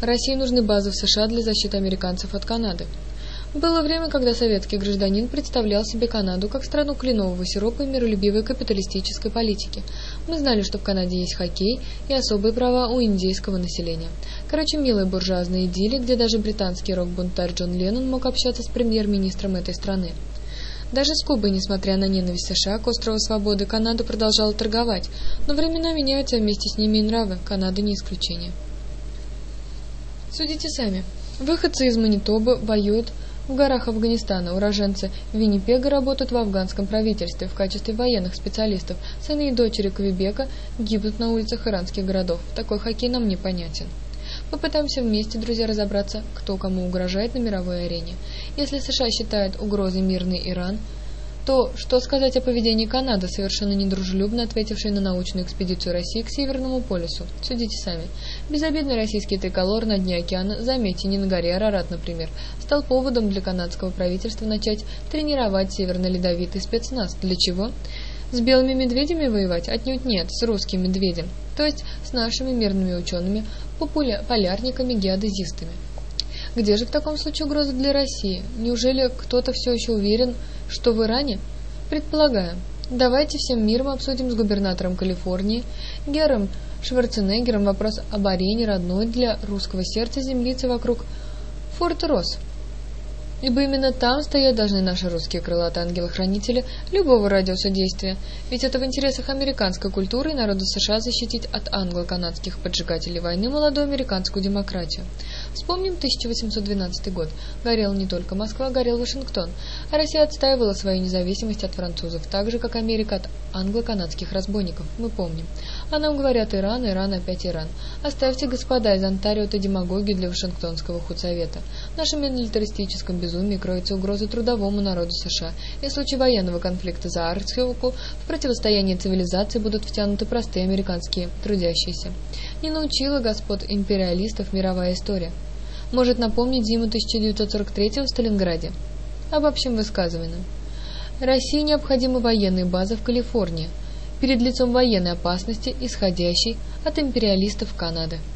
России нужны базы в США для защиты американцев от Канады. Было время, когда советский гражданин представлял себе Канаду как страну кленового сиропа и миролюбивой капиталистической политики. Мы знали, что в Канаде есть хоккей и особые права у индейского населения. Короче, милая буржуазная идиллия, где даже британский рок-бунтарь Джон Леннон мог общаться с премьер-министром этой страны. Даже с Кубой, несмотря на ненависть США к острову Свободы, Канада продолжала торговать, но времена меняются, а вместе с ними и нравы. Канада не исключение. Судите сами. Выходцы из Манитобы воюют в горах Афганистана, уроженцы Виннипега работают в афганском правительстве в качестве военных специалистов, сыны и дочери Квебека гибнут на улицах иранских городов. Такой хоккей нам непонятен. Попытаемся вместе, друзья, разобраться, кто кому угрожает на мировой арене. Если США считает угрозой мирный Иран, то что сказать о поведении Канады, совершенно недружелюбно ответившей на научную экспедицию России к Северному полюсу? Судите сами. Безобидный российский триколор на дне океана, заметьте, не на горе Арарат, например, стал поводом для канадского правительства начать тренировать северно-ледовитый спецназ. Для чего? С белыми медведями воевать? Отнюдь нет, с русским медведем. То есть с нашими мирными учеными, полярниками, геодезистами. Где же в таком случае угроза для России? Неужели кто-то все еще уверен, что в Иране? Предполагаем. Давайте всем миром обсудим с губернатором Калифорнии, Гером Шварценеггером вопрос об арене родной для русского сердца землицы вокруг Форта Росс. Ибо именно там стоять должны наши русские крылатые ангелы-хранители любого радиуса действия, ведь это в интересах американской культуры и народа США защитить от англо-канадских поджигателей войны молодую американскую демократию. Вспомним 1812 год. Горела не только Москва, горел Вашингтон, а Россия отстаивала свою независимость от французов, так же, как Америка от англо-канадских разбойников, мы помним. А нам говорят Иран, Иран, опять Иран. Оставьте, господа, из Онтарио эту демагогию для Вашингтонского худсовета. В нашем милитаристическом безумии кроется угроза трудовому народу США, и в случае военного конфликта за Арктику в противостоянии цивилизации будут втянуты простые американские трудящиеся. Не научила господ империалистов мировая история. Может напомнить зиму 1943 в Сталинграде? Обобщим высказывание. России необходимы военные базы в Калифорнии перед лицом военной опасности, исходящей от империалистов Канады.